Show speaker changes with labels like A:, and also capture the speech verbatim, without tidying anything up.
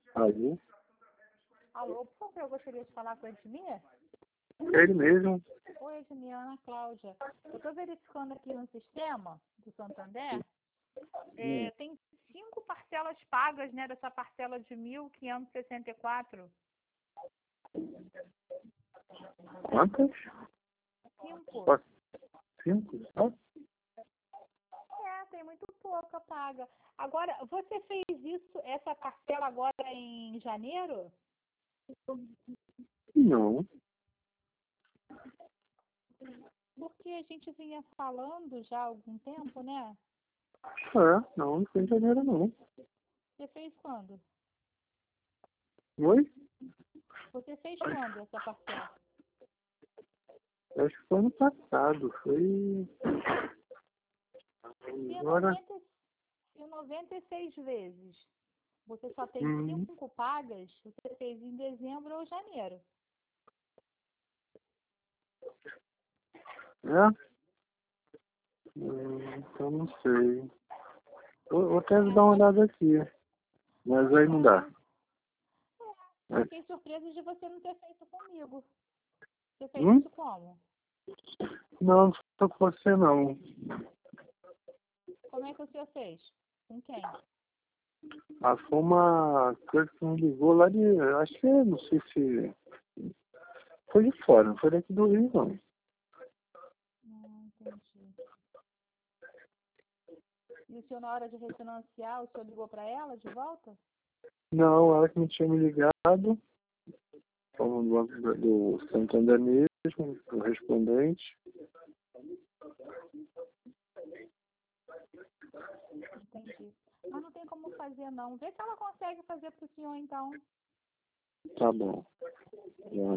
A: Alô?
B: Alô, por favor, eu gostaria de falar com a Edmir.
A: Ele mesmo.
B: Oi, Edmir, Ana Cláudia. Eu estou verificando aqui no sistema do Santander. É, tem cinco parcelas pagas, né, dessa parcela de mil quinhentos e sessenta e quatro.
A: Quantas?
B: Cinco.
A: Só cinco? Só?
B: É, tem muito pouca paga. Agora, você fez isso, essa parcela agora em janeiro?
A: Não.
B: Porque a gente vinha falando já há algum tempo, né?
A: É, não, não foi em janeiro não.
B: Você fez quando?
A: Oi?
B: Você fez quando essa parcela?
A: Acho que foi ano passado. Foi.
B: Se é
A: Agora.
B: noventa, se é noventa e seis vezes, você só tem
A: Hum,
B: cinco pagas, você fez em dezembro ou janeiro.
A: é? Hum, então não sei. Eu, eu quero
B: É,
A: dar uma
B: pode
A: olhada aqui. Mas aí não dá.
B: Eu
A: É.
B: fiquei surpresa de você não ter feito comigo. Você fez
A: Hum?
B: isso como?
A: Não, não foi com você não.
B: Como é que o senhor fez? Com quem?
A: Ah, foi uma coisa que me ligou lá de. Acho que não sei se. Foi de fora, não foi daqui do Rio não.
B: Não entendi. E o senhor, na hora de refinanciar, o senhor ligou para ela de volta?
A: Não, ela que não tinha me ligado. Falando do Banco do do Santander mesmo, o respondente.
B: Entendi. Mas não tem como fazer, não. Vê se ela consegue fazer para o senhor, então.
A: Tá bom. Já